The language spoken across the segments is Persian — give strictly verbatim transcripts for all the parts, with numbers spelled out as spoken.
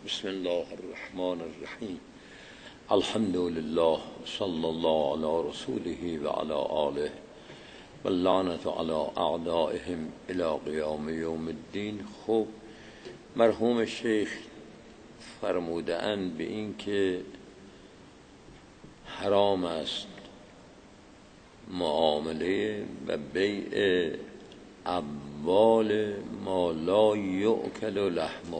بسم الله الرحمن الرحیم. الحمد لله صلی الله علی رسوله و علی آله و اللعنة علی اعدائهم الی قیام یوم الدین. خب مرحوم شیخ فرموده اند به این که حرام است معامله و بیع اموال ما لا یؤکل لحمه.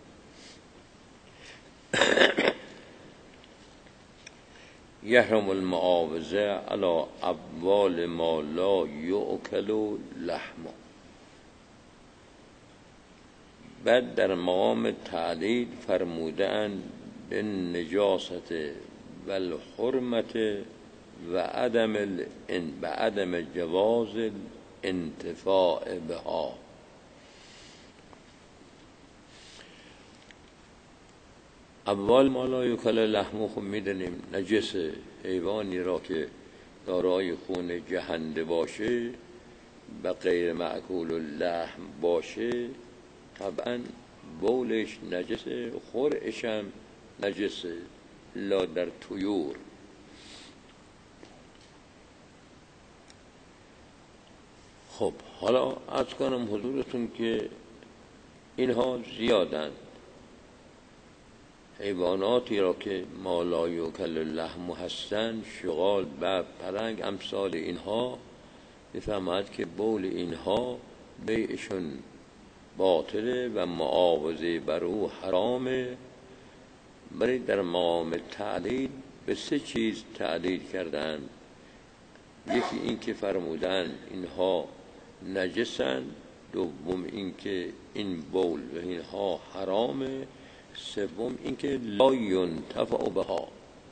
یحرم المعاوضه علی اموال ما لا یؤکل لحمه. بعد در مقام تعلیل فرمودند به نجاست و الحرمت و عدم الان و عدم جواز الانتفاع بها. اموال ما لا یؤکل لحمه خب میدونیم نجس، حیوانی را که دارای خون جهنده باشه و غیر مأکول اللحم باشه طبعا بولش نجسه، خورش هم نجسه لا در طیور. خب حالا عرض کنم حضورتون که اینها زیادند، حیواناتی را که ما لا یؤکل اللحم هستند، شغال و پلنگ امثال اینها، میفهمد که بول اینها بیعشون باطله و معاوضه بر او حرامه. ولی در مقام تعلیل به سه چیز تعلیل کردند. یکی این که فرمودند اینها نجسند، دوم این که این بول و اینها حرامه، سوم این که لا ینتفع بها.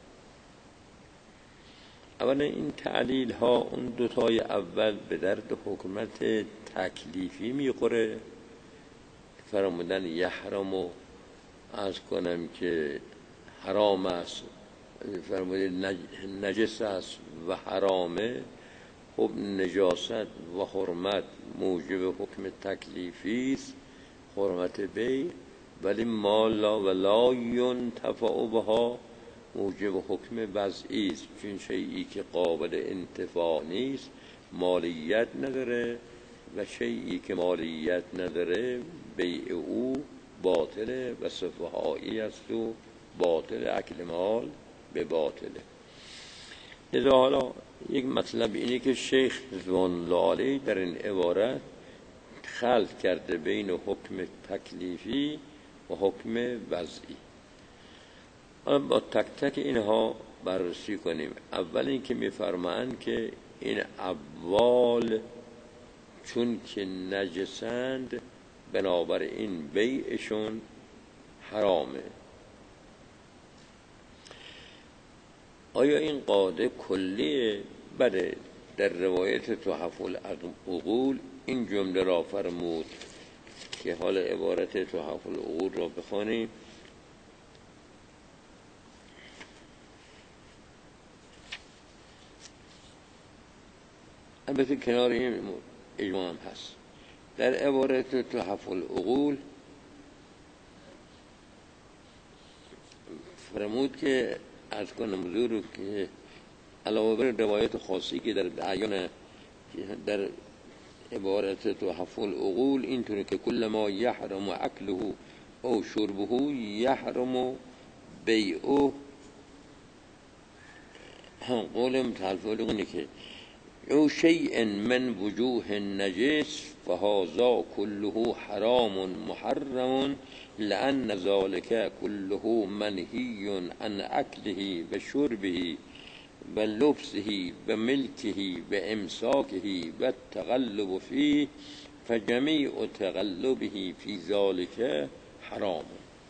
اولا این تعلیل ها اون دوتای اول به درد حکمت تکلیفی میخوره. فرمودن یحرم و عرض کنم که حرام است، فرمودن نجس است و حرامه. خب نجاست و حرمت موجب حکم تکلیفی است، حرمت بیع، ولی ما لا و لا ینتفع بها موجب حکم وضعی است، چون شیئی که قابل انتفاع نیست مالیت نداره و شیئی که مالیت نداره بیع او باطله و سفهایی است و باطل، اکل مال به باطله. لذا حالا یک مطلب اینه که شیخ رضوان الله علیه در این عبارت خلط کرده بین حکم تکلیفی و حکم وضعی. حالا با تک تک اینها بررسی کنیم. اول این که میفرمایند که این اموال چون که نجسند بنابراین بیعشون حرامه. آیا این قاعده کلیه؟ بله، در روایت تحف العقول این جمله را فرمود که حال عبارت تحف العقول را بخوانیم. البته کنار این اجماع هم هست. در عبارت تحف العقول فرمود که از کنم حضور رو که علاوه بر روایت خاصی که در اعیان در عبارت تحف العقول اینطوری که کل ما یحرم اکله او شربه یحرم بیعه، قول متحف العقول اینه که او شیء من وجوه نجس فهذا كله حرام محرم لأن ذلك كله منهي عن أكله وشربه ولبسه وملكه وإمساكه والتغلب فيه فجميع تغلبه في ذلك حرام.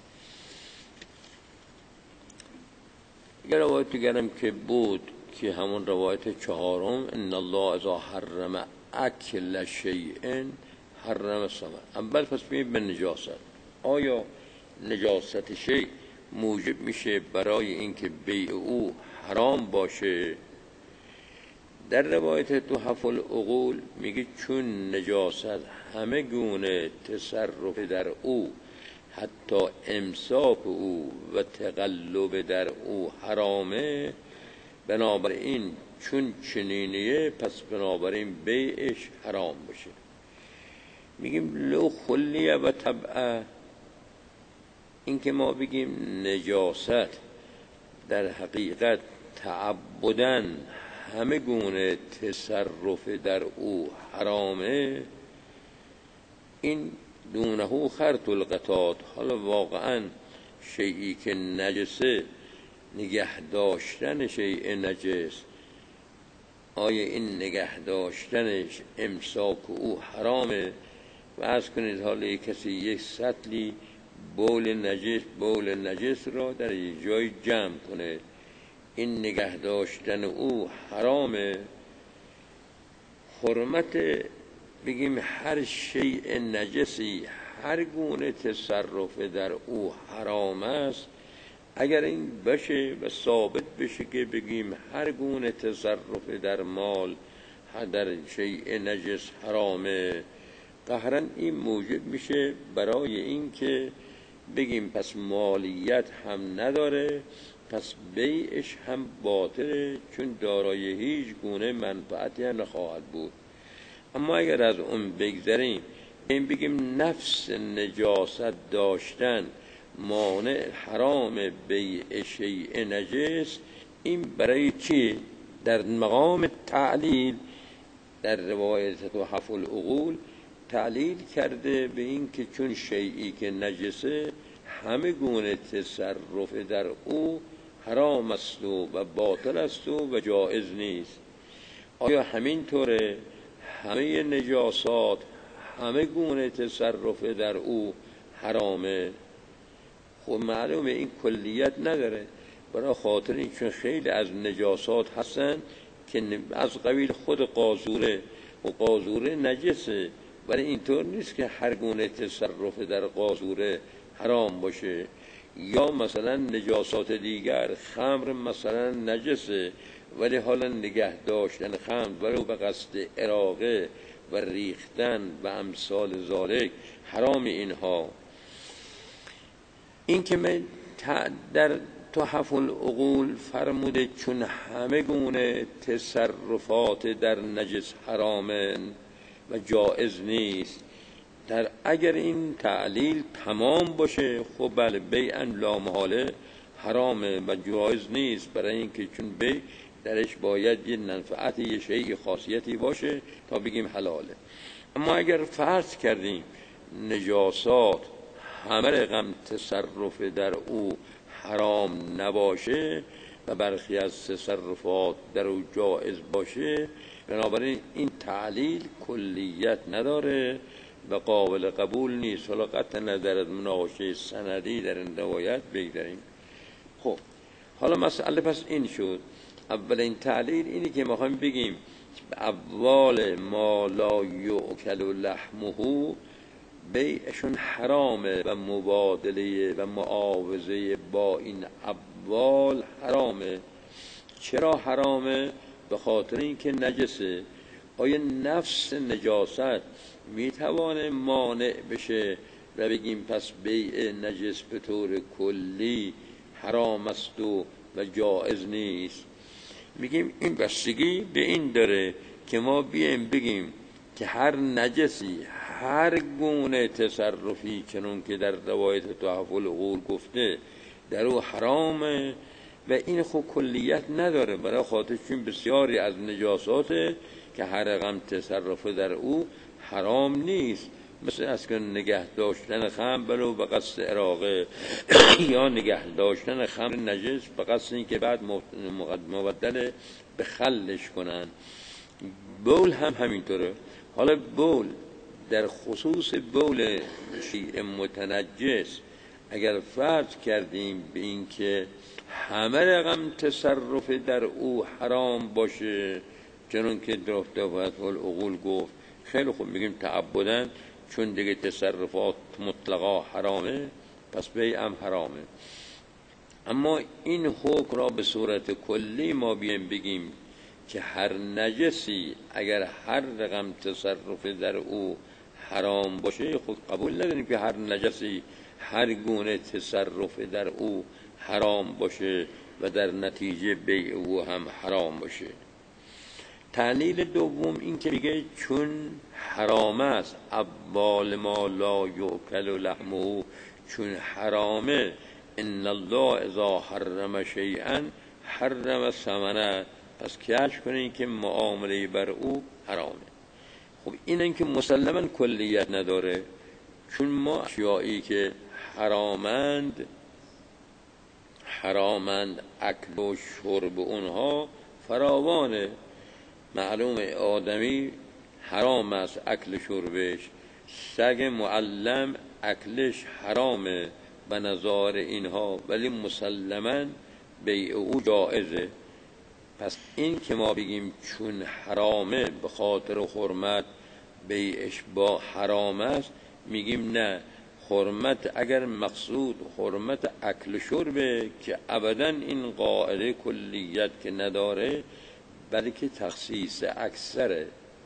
یه روایت دیگرم که بود که همون روایت چهارم ان الله اذا حرم اکل شیء حرم ثمن. اول پس ببین به نجاست، آیا نجاست شیء موجب میشه برای اینکه بیع او حرام باشه؟ در روایت تحف العقول میگه چون نجاست همه گونه تصرف در او حتی امساک او و تقلب در او حرامه، بنابراین چون چنینیه پس بنابراین بیعش حرام باشه. میگیم لو خلیه و طبعه، این که ما بگیم نجاست در حقیقت تعبدن همه گونه تصرف در او حرامه، این دونه خرط القطاط. حالا واقعا شیئی که نجسه، نگه داشتن شیء نجس، آیا این نگه داشتنش امساک او حرامه؟ و از کنید حالا یک کسی یک سطلی بول نجس بول نجس را در یک جای جمع کنه، این نگه داشتن او حرامه. حرمت بگیم هر شیء نجسی، هر گونه تصرف در او حرام است. اگر این بشه و ثابت بشه که بگیم هر گونه تصرف در مال در شیء نجس حرامه، قهرا این موجب میشه برای این که بگیم پس مالیت هم نداره، پس بیعش هم باطله، چون دارای هیچ گونه منفعتی هم نخواهد بود. اما اگر از اون بگذریم، این بگیم نفس نجاست داشتن مانع حرام بیع شیء نجس، این برای چی؟ در مقام تعلیل در روایت تحف العقول تعلیل کرده به این که چون شیئی که نجسه همه گونه تصرف در او حرام است و باطل است و جائز نیست. آیا همین طوره همه نجاسات همه گونه تصرف در او حرامه؟ خب معلومه این کلیت نداره، برای خاطر این چون خیلی از نجاسات هستن که از قبیل خود قاذوره و قاذوره نجسه، ولی اینطور نیست که هر گونه تصرف در قاذوره حرام باشه. یا مثلا نجاسات دیگر، خمر مثلا نجسه ولی حالا نگه داشتن خمر ولو به قصد اراقه و ریختن و امثال ذالک حرام اینها. این که من در تحف العقول فرموده چون همه گونه تصرفات در نجس حرامن و جائز نیست، در اگر این تعلیل تمام باشه خب بله بیعاً لا محاله حرامه و جایز نیست، برای اینکه چون بیع درش باید یه منفعت یه شیء خاصیتی باشه تا بگیم حلاله. اما اگر فرض کردیم نجاسات همه رقم تصرف در او حرام نباشه و برخی از تصرفات در او جائز باشه، بنابراین این تعلیل کلیت نداره و قابل قبول نیست. حالا قطع نظر از مناقشه سندی در این روایت بگذاریم. خب حالا مسئله پس این شد، اولین تعلیل اینی که ما خواهیم بگیم اموال ما لا یؤکل لحمه بیعشون حرامه و مبادله و معاوضه با این اموال حرامه. چرا حرامه؟ به خاطر اینکه نجسه. آیا نفس نجاست میتوانه مانع بشه و بگیم پس بیع نجس به طور کلی حرام است و و جائز نیست؟ میگیم این بستگی به این داره که ما بیایم بگیم که هر نجسی هر گونه تصرفی چنون که در روایت تحف العقول گفته در او حرامه و این خود کلیت نداره، برای خاطر چون بسیاری از نجاسات که هر رقم تصرف در او حرام نیست، مثل از که نگه داشتن خمر بلو به قصد اراقه یا نگه داشتن خمر نجس به قصد این که بعد مبدل به خلش کنن. بول هم همینطوره. حالا بول در خصوص بول شیء متنجس اگر فرض کردیم به این که همه رقم تصرف در او حرام باشه چنون که در تحف العقول گفت، خیلی خوب میگیم تعبدن چون دیگه تصرفات مطلقا حرامه پس بیع هم حرامه. اما این حکم را به صورت کلی ما بیایم بگیم که هر نجسی اگر هر رقم تصرف در او حرام باشه، خود قبول نداریم که هر نجسی هر گونه تصرف در او حرام باشه و در نتیجه بیع او هم حرام باشه. تعلیل دوم این که میگه چون حرام است ابوال ما لا یؤکل لحمه، چون حرامه ان الله اذا حرم شیئا حرم ثمنه، پس کشف کنین که معامله بر او حرامه. خب این که مسلما کلیت نداره، چون ما اشیایی که حرامند حرامند اکل و شرب اونها فراوانه. معلوم آدمی حرام است اکل شربش، سگ معلم اکلش حرامه به نظر اینها، ولی مسلما بیع او جائزه. پس این که ما بگیم چون حرامه به خاطر حرمت بیعش با حرام است، میگیم نه، حرمت اگر مقصود حرمت اکل شربه که ابدا این قاعده کلیت که نداره، بلکه تخصیص اکثر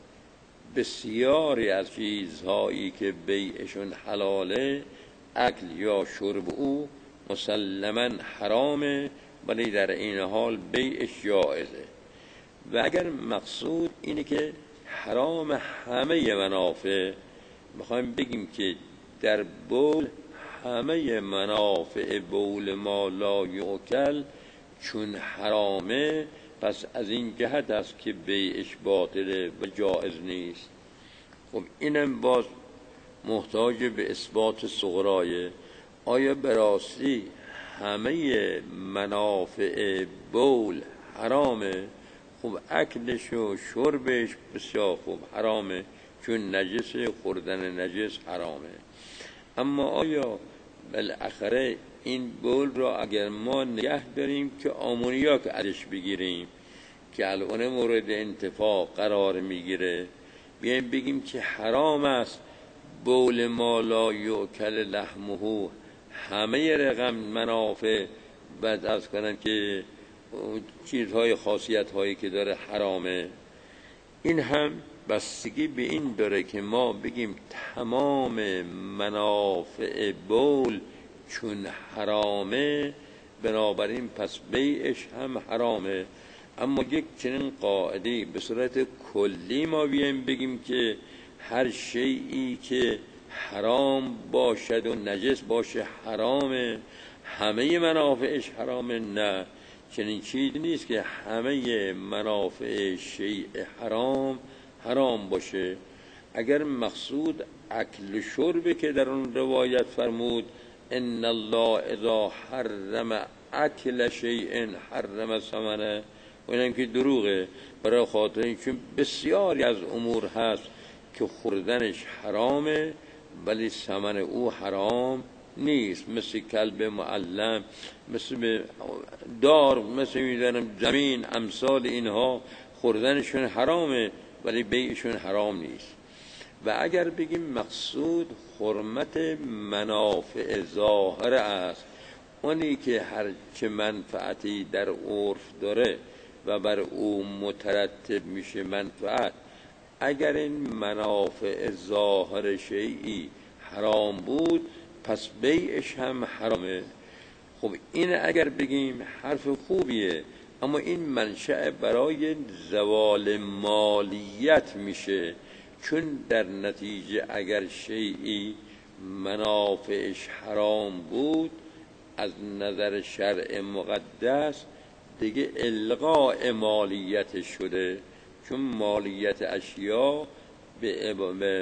بسیاری از چیزهایی که بیعشون حلاله اکل یا شرب او مسلما حرامه، ولی در این حال بیعش جائزه. و اگر مقصود اینه که حرام همه منافع، میخوایم بگیم که در بول همه منافع بول ما لا یؤکل چون حرامه، پس از این جهت است که بیعش باطله و جائز نیست. خب اینم باز محتاج به اثبات صغرای. آیا براستی همه منافع بول حرامه؟ خب اکلش و شربش بسیار خوب حرامه، چون نجس، خوردن نجس حرامه. اما آیا بالاخره این بول را اگر ما نگه داریم که آمونیاک ازش بگیریم که الان مورد انتفاع قرار میگیره، بیایم بگیم که حرام است بول ما لا یؤکل لحمه، همه رقم منافع بعد از کنن که چیزهای خاصیت هایی که داره حرامه، این هم بستگی به این داره که ما بگیم تمام منافع بول چون حرامه، بنابراین پس بیعش هم حرامه. اما یک چنین قاعده به صورت کلی ما بیایم بگیم که هر شیئی که حرام باشد و نجس باشه حرامه، همه منافعش حرامه، نه، چنین چیزی نیست که همه منافع شیء حرام حرام باشه. اگر مقصود اکل شرب که در اون روایت فرمود ان الله اذا حرم اکل شیء حرم ثمنه، و اینم که دروغه، برای خاطر اینکه بسیاری از امور هست که خوردنش حرامه ولی ثمن او حرام نیست، مثل کلب معلم، مثل دار، مثل میدانم زمین، امثال اینها خوردنشون حرامه ولی بیعشون حرام نیست. و اگر بگیم مقصود حرمت منافع ظاهر است، اونی که هر چه منفعتی در عرف داره و بر او مترتب میشه منفعت، اگر این منافع ظاهر شیئی حرام بود پس بیعش هم حرامه. خب این اگر بگیم حرف خوبیه، اما این منشأ برای زوال مالیت میشه، چون در نتیجه اگر شیئی منافعش حرام بود از نظر شرع مقدس دیگه الغاء مالیت شده، چون مالیت اشیا به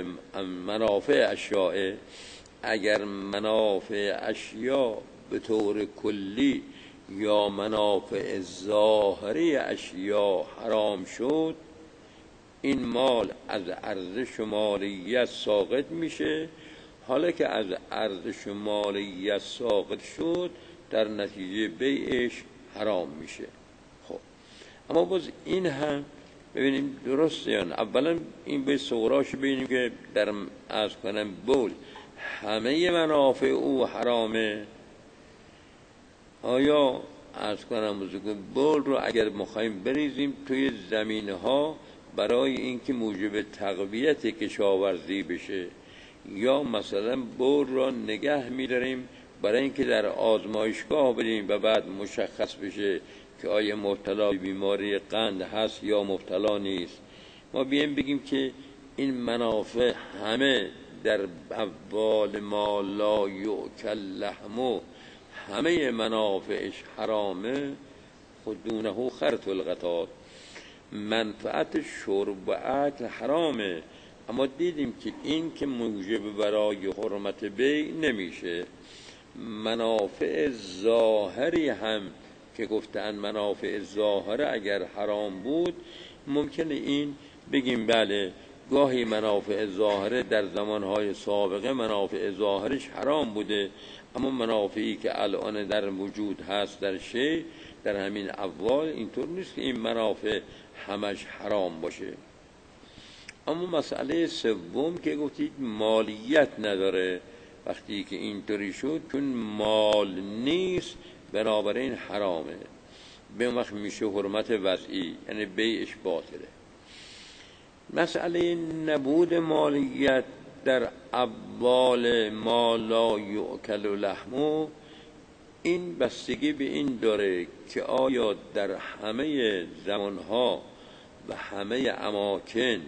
منافع اشیاء. اگر منافع اشیا به طور کلی یا منافع ظاهری اشیا حرام شد، این مال از ارزش مالیت ساقط میشه. حالا که از ارزش مالیت ساقط شد در نتیجه بیعش حرام میشه. خب اما باز این هم ببینیم درسته یا نه. اولا این به صغراش ببینیم که در از کنم بول همه منافع او حرامه. آیا از کنم بول رو اگر مخواهیم بریزیم توی زمینه ها برای اینکه موجب تقویت کشاورزی بشه یا مثلا بول را نگه می‌داریم برای اینکه در آزمایشگاه بریم و بعد مشخص بشه که آیا مبتلا به بیماری قند هست یا مبتلا نیست. ما بیایم بگیم که این منافع همه در ابوال ما لا یؤکل لحمه، همه منافعش حرامه، خودونه خرط القطاد، منفعت شرب و اکل حرامه، اما دیدیم که این که موجب برای حرمت بیع نمیشه. منافع ظاهری هم که گفتن منافع ظاهره اگر حرام بود ممکنه این بگیم بله گاهی منافع ظاهره در زمانهای سابقه منافع ظاهرش حرام بوده، اما منافعی که الان در وجود هست در شی در همین اول اینطور نیست که این منافع همش حرام باشه. اما مسئله سوم که گفتید مالیت نداره، وقتی که اینطوری شد چون مال نیست بنابراین حرامه، به اون وقت میشه حرمت وضعی، یعنی بیعش باطله. مسئله نبود مالیت در ابوال ما لا یؤکل لحمه، این بستگی به این داره که آیا در همه زمانها و همه اماکن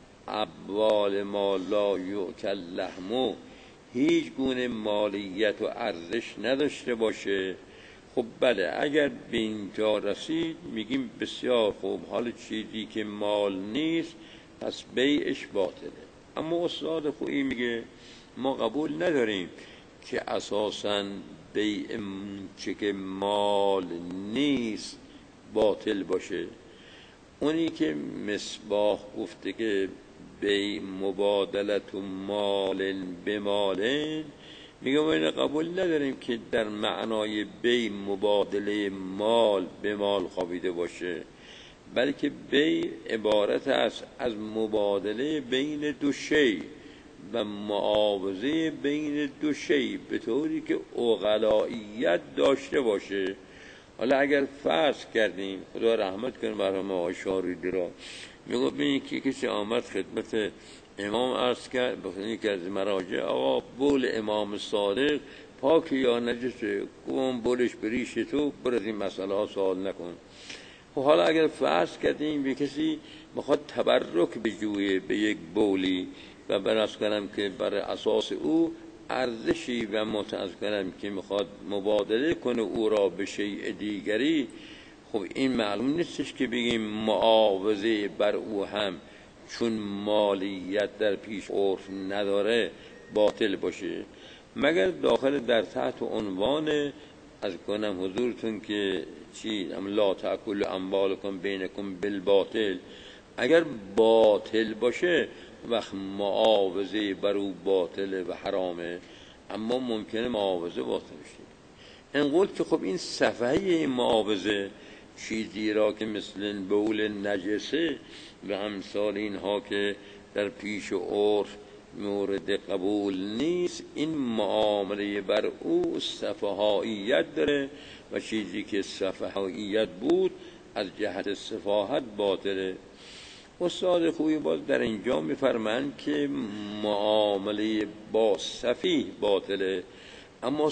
ابوال ما لا یؤکل لحمه هیچ گونه مالیت و ارزش نداشته باشه. خب بله اگر به اینجا رسید میگیم بسیار خوب، حال چیزی که مال نیست پس بیعش باطله. اما استاد خویی میگه ما قبول نداریم که اساساً بیع چه که مال نیست باطل باشه. اونی که مصباح گفته که بیع مبادلت و مال به مالن، میگه ما این قبول نداریم که در معنای بیع مبادله مال به مال خوابیده باشه، بلکه بیع عبارت است از مبادله بین دو شی و معاوضه بین دو شی به طوری که عقلائیت داشته باشه. حالا اگر فرض کردیم، خدا رحمت کنه مرحوم آقای شاریدی را، میگه ببینید که کسی آمد خدمت امام عرض کرد بخونی که از مراجع آقا بول امام صادق پاک یا نجسه، گفتم بولش بریش تو، بر از این مسئله ها سوال نکن. خب حالا اگر فرض کردیم به کسی میخواد تبرک بجویه به یک بولی و برس کنم که بر اساس او ارزشی و متعز کنم که میخواد مبادله کنه او را به شیء دیگری، خب این معلوم نیستش که بگیم معاوضه بر او هم چون مالیت در پیش عرف نداره باطل باشه، مگر داخل در تحت عنوان از کنم حضورتون که چی لا تأکلوا اموالکم بینکم بالباطل، اگر باطل باشه وقت معاوضه بر او باطله و حرامه، اما ممکنه معاوضه باطل بشه. انقول که خب این صفحه معاوضه چیزی را که مثل بول نجسه و امثال اینها که در پیش عرف مورد قبول نیست، این معامله بر او صفحاییت داره و چیزی که صفحاییت بود از جهت صفاحت باطله. استاد خوبی باز در اینجا میفرمند که معامله با صفیح باطله، اما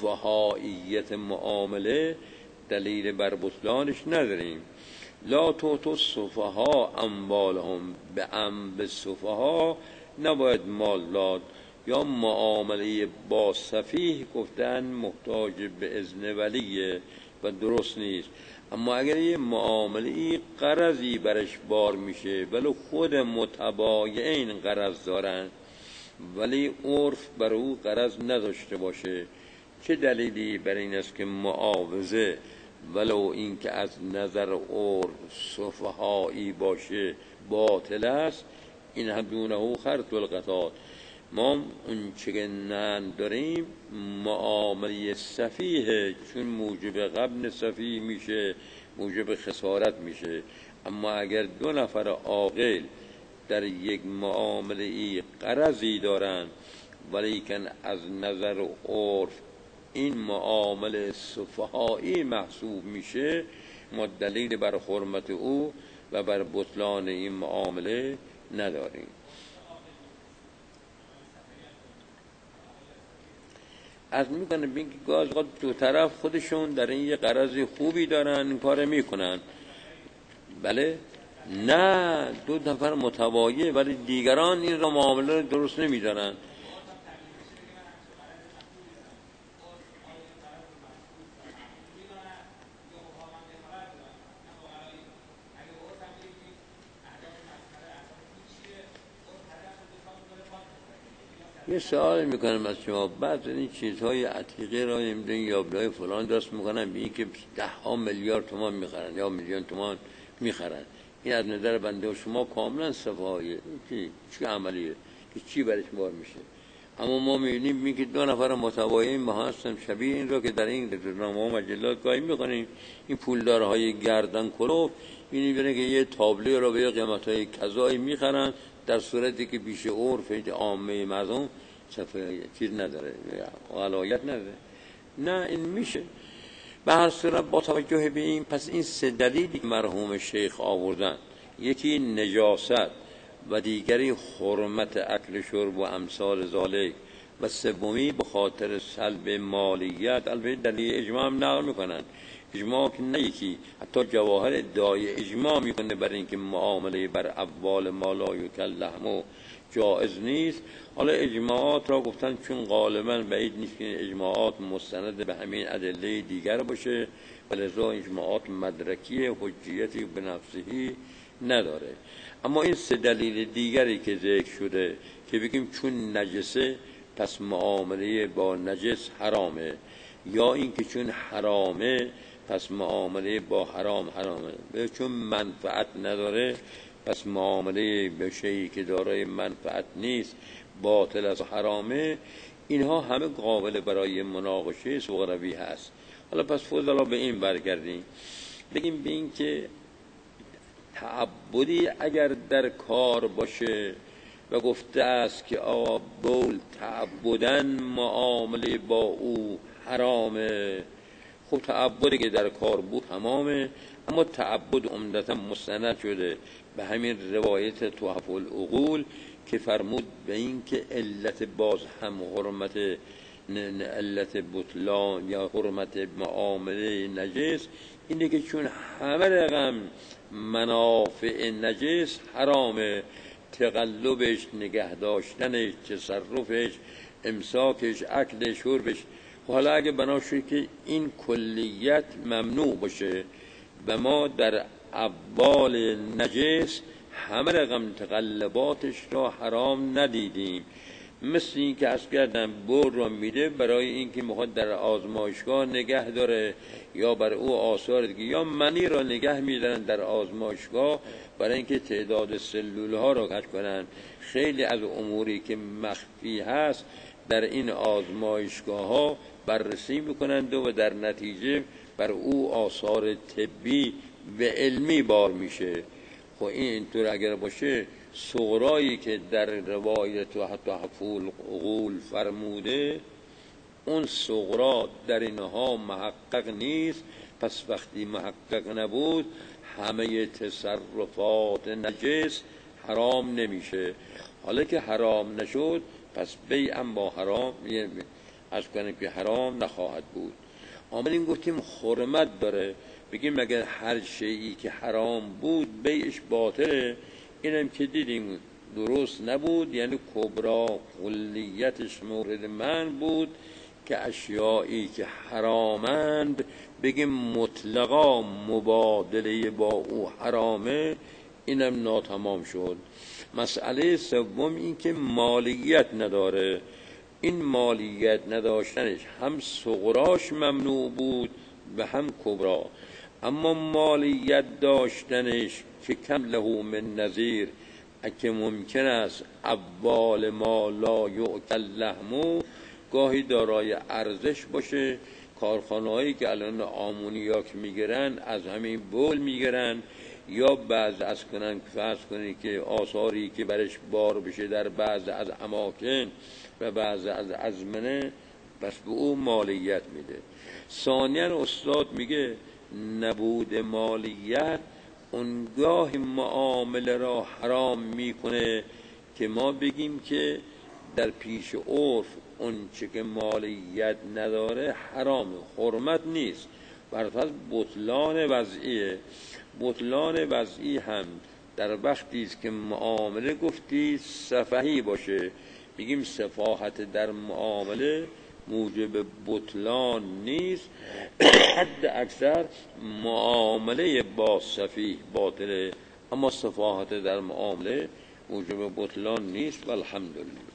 صفحاییت معامله دلیل بر بطلانش نداریم. لا توتو السفهاء اموالهم، به ام به سفها نباید مال داد. یا معامله با صفیح گفتن محتاج به اذن ولیه و درست نیست. اما اگر یه معامله قرضی برش بار میشه ولی خود متبایعین قرض دارن ولی عرف بر او قرض نداشته باشه، چه دلیلی بر این است که معاوضه ولو این که از نظر عرف سفهایی باشه باطل است؟ این هم دونه خرط القطاد. ما اون چه نن داریم معامله صفیه، چون موجب غبن صفیه میشه موجب خسارت میشه. اما اگر دو نفر عاقل در یک معامله ای قرضی دارن ولیکن از نظر عرف این معامله سفهایی محسوب میشه، ما دلیل بر حرمت او و بر بطلان این معامله نداریم. از میکنه بین که گاز قد دو طرف خودشون در این یه غرض خوبی دارن این کار میکنن. بله نه دو نفر متوایه ولی دیگران این را معامله درست نمیدارن. یه سوال میکنم از شما، بعد این چیزهای عتیقه را نمیدونی یابلای فلان درست میکنن به این که ده ها میلیارد تومان میخرن یا میلیون تومان میخرن، این از نظر بنده و شما کاملا صفایه چی چی عملیه که چی برش بار میشه. اما ما میبینیم این که دو نفر متوایین ما هستن شبیه این را که در این روزنامه و مجلات گاهی میکنیم این پولدارهای گردن کلوف این میبینه که یه تابلو را به یه قیمتهای کذایی میخرن در صورتی که بیش عرف عامه مردم صفحه چیز نداره غلایت نداره. نه این میشه به هر صورت با توجه به این. پس این سه دلیلی مرحوم شیخ آوردن، یکی نجاست و دیگری حرمت اکل شرب و امثال ذالک و سومی به خاطر سلب مالیت. البته دلیل اجماع هم نقل میکنن، اجماع که نه یکی، حتی جواهر ادعای اجماع میکنه برای اینکه معامله بر اموال ما لا یکل لحم جائز نیست. حالا اجماعات را گفتن چون غالبا بعید نیست که اجماعات مستند به همین ادله دیگر باشه و لذا اجماعات مدرکی حجیتی به نفسهی نداره. اما این سه دلیل دیگری که ذکر شده که بگیم چون نجسه پس معامله با نجس حرامه، یا اینکه چون حرامه پس معامله با حرام حرامه، چون منفعت نداره پس معامله به شیئی که دارای منفعت نیست باطل از حرامه. اینها همه قابل برای مناقشه صغروی هست. حالا پس فضلا به این برگردیم بگیم به این که تعبدی اگر در کار باشه و گفته است که آقا بول تعبداً معامله با او حرامه، خب تعبدی که در کار بود تمامه. اما تعبد عمدتا مستند شده به همین روایت تحف العقول که فرمود به این که علت باز هم حرمت علت بطلان یا حرمت معامله نجس اینه که چون همه رقم منافع نجس حرامه، تقلبش، نگه داشتنش، تصرفش، امساکش، اکل شربش. حالا اگه بنا شد که این کلیت ممنوع باشه و ما در ابوال نجس همه رقم تقلباتش را حرام ندیدیم، مثل این که از کردن بر را میده برای اینکه میخواد در آزمایشگاه نگه داره یا بر او آثار دیگه، یا منی را نگه میدارن در آزمایشگاه برای اینکه تعداد سلول ها را کشف کنن. خیلی از اموری که مخفی هست در این آزمایشگاه ها بررسی میکنند و در نتیجه بر او آثار طبی و علمی بار میشه. خب این اینطور اگر باشه صغرایی که در روایت و حتی حفول عقول فرموده اون صغرا در اینها محقق نیست. پس وقتی محقق نبود همه تصرفات نجس حرام نمیشه. حالا که حرام نشد پس بیعم با حرام از کنیم که حرام نخواهد بود. آمدیم گفتیم حرمت داره، بگیم مگر هر شیئی که حرام بود بیعش باطله؟ اینم که دیدیم درست نبود، یعنی کبرا کلیتش مورد من بود که اشیایی که حرامند بگیم مطلقا مبادله با او حرامه، اینم ناتمام شد. مسئله سوم این که مالیت نداره. این مالیت نداشتنش هم صغراش ممنوع بود و هم کبرا. اما مالیت داشتنش که کم له من نظیر، اگه ممکن است اول ما لا یؤکل لحمو گاهی دارای ارزش باشه. کارخانه‌هایی که الان آمونیاک میگیرن از همین بول میگیرن، یا بعض از کنن فرض کنید که آثاری که برش بار بشه در بعض از اماکن و بعض از ازمنه بس به او مالیت میده. ثانیاً استاد میگه نبود مالیت اونگاه معامله را حرام میکنه که ما بگیم که در پیش عرف اون چه که مالیت نداره حرام، حرمت نیست، برفض بطلان وضعیه. بطلان وضعی هم در وقتی است که معامله گفتی سفهی باشه، میگیم سفاهت در معامله موجب بطلان نیست. حد اکثر معامله با سفیه باطله، اما سفاهت در معامله موجب بطلان نیست. والحمدلله.